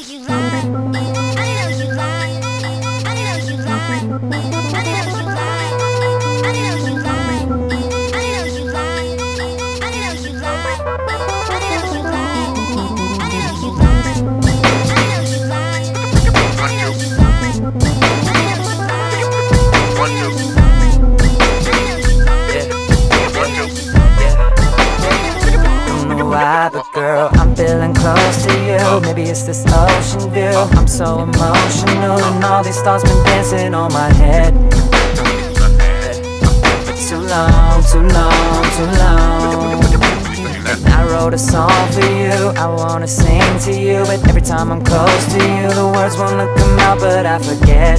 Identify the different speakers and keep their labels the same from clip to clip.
Speaker 1: you lie. I know you lie. I know you lie. I know you lie. I know you lie. I know you lie. I know you lie. I know you lie. I know you lie. I know you lie. I know you lie.
Speaker 2: Why, but girl, I'm feeling close to you. Maybe it's this ocean view. I'm so emotional, and all these thoughts been dancing on my head. Too long, too long, too long. I wrote a song for you, I wanna sing to you, but every time I'm close to you, the words wanna come out, but I forget.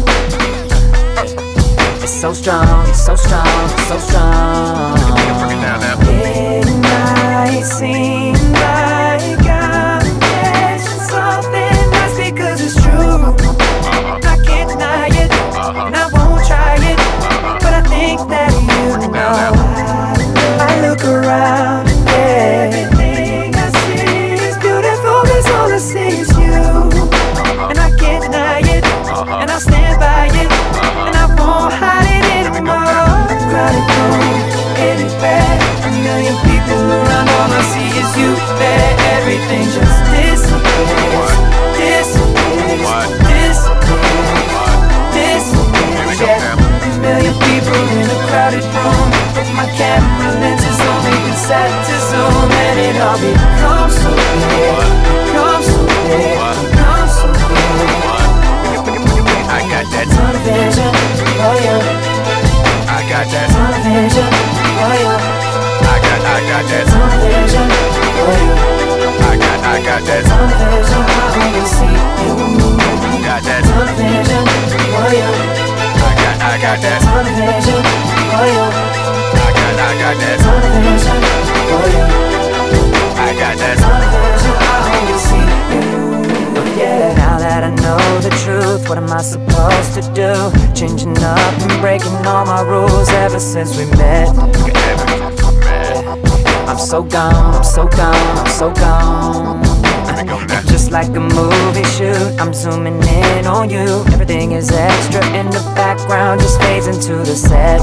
Speaker 2: It's so strong, it's so strong, it's so strong. It might seem like I'm missing something, that's because it's true. I can't deny it, and I won't try it, but I think that you know. I look around and everything I see is beautiful, cause all I see is you. And I can't deny it, and I'll stand by it, and I won't hide it anymore. Crowded room, anywhere, a million people around, all I see is you there. Everything just disappears, disappears, disappears, disappears. Yeah, a million people in a crowded room, with my camera lenses only been set to zoom, and it all becomes so clear, becomes so clear, becomes so clear.
Speaker 3: I got that
Speaker 2: tunnel vision, oh yeah.
Speaker 3: I got that
Speaker 2: Tunnel vision, oh yeah.
Speaker 3: I got that
Speaker 2: Tunnel vision, oh yeah.
Speaker 3: I got that
Speaker 2: Tunnel vision, I only see you.
Speaker 3: got that
Speaker 2: Tunnel vision, oh yeah.
Speaker 3: I got that
Speaker 2: Tunnel vision, oh yeah.
Speaker 3: I got that
Speaker 2: Tunnel vision, oh yeah.
Speaker 3: I got that
Speaker 2: Tunnel vision, I only see you. Yeah. Now that I know the truth, what am I supposed to do? Changing up and breaking all my rules ever since we met. I'm so gone, I'm so gone, I'm so gone. And just like a movie shoot, I'm zooming in on you. Everything is extra in the background, just fades into the set.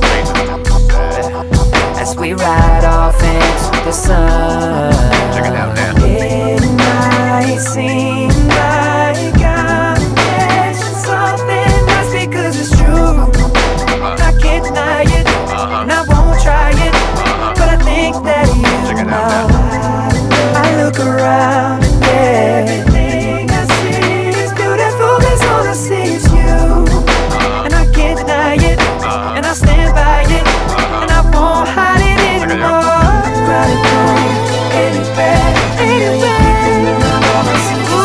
Speaker 2: As we ride off into the sun.
Speaker 3: Check it out now.
Speaker 2: It might seem like I'm missing something, that's because it's true. I can't deny it, and I won't try it, but I think that you know. I look around and everything I see is beautiful, cause all I see is you. And I can't deny it, and I'll stand by it, and I won't hide it anymore. Crowded room, anywhere, anywhere. All I see is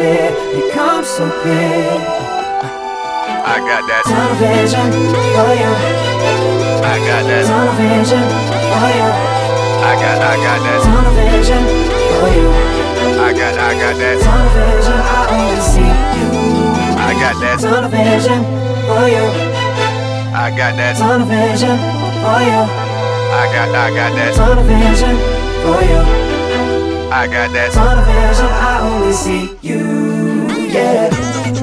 Speaker 2: clear, become so clear.
Speaker 3: I got that.
Speaker 2: Tunnel vision for you.
Speaker 3: I got that.
Speaker 2: Tunnel vision for you.
Speaker 3: I got that.
Speaker 2: Tunnel vision for you.
Speaker 3: I got that.
Speaker 2: Tunnel vision, I only see you.
Speaker 3: I got that.
Speaker 2: Tunnel vision for you.
Speaker 3: I got that.
Speaker 2: Tunnel vision for you.
Speaker 3: I got that.
Speaker 2: Tunnel vision for you.
Speaker 3: I got that.
Speaker 2: Tunnel vision, I only see you. Yeah.